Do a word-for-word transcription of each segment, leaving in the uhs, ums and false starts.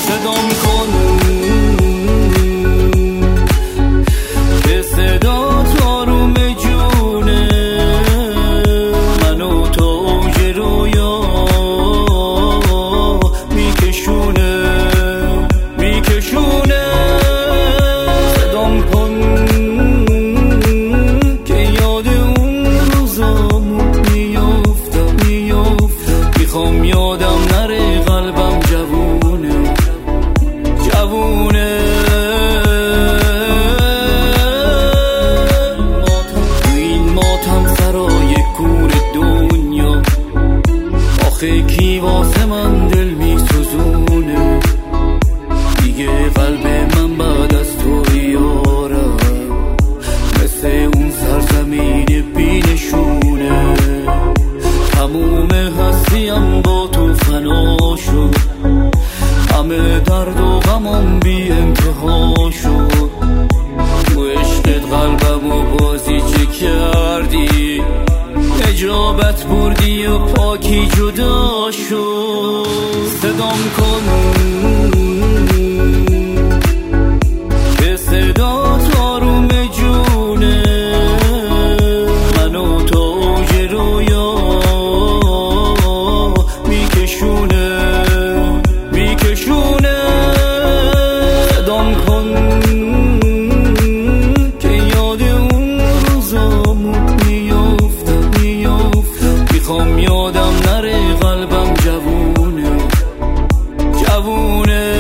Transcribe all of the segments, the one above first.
صدام کن که صدا آروم جونه منو تا اوج رویا میکشونه میکشونه صدام کن که یاد اون روزامو میافتم میافتم میخوام یادم نره قلبم جوونه جوونه آخه کی واسه من دل می سوزونه دیگه قلب من بعد از تو یارم مثل اون سرزمین بینشونه تموم هستیم با تو فنا شد همه درد و غمم بی انتها شد تو عشقت قلبم و بازی چه کردی نجابت بردی و پاکی جدا شد صدام کن که صدا آروم جونه منو تا اوج رویا میکشونه میکشونه صدام کن که یاد اون روزامو میافتم میافتم میخوام یادم نره قلبم جوونه جوونه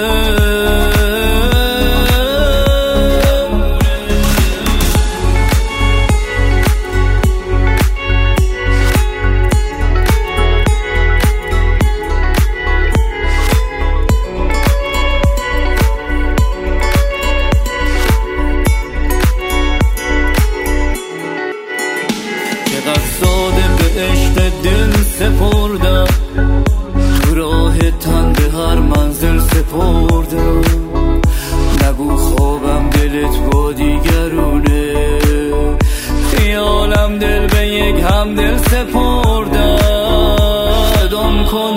ساده به عشق دل سپردم تو راه تن به هر منزل سپردم نگو خوابم دلت با دیگرونه خیالم دل به یک هم دل سپردم صدام کن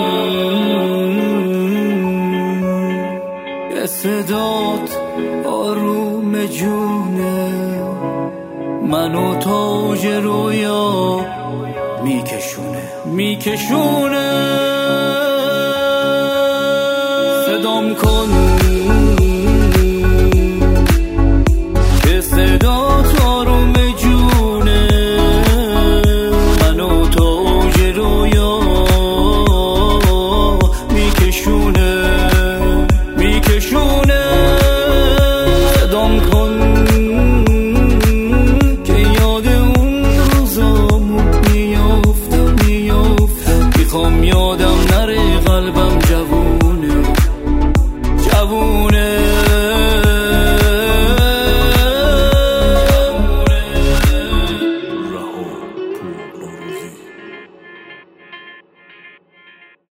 که صدات آروم جونه منو تا اوج رویا میکشونه میکشونه صدام کن که صدا آروم جونه منو تا اوج رویا میکشونه میکشونه صدام کن میخوام یادم نره قلبم جوونه جوونه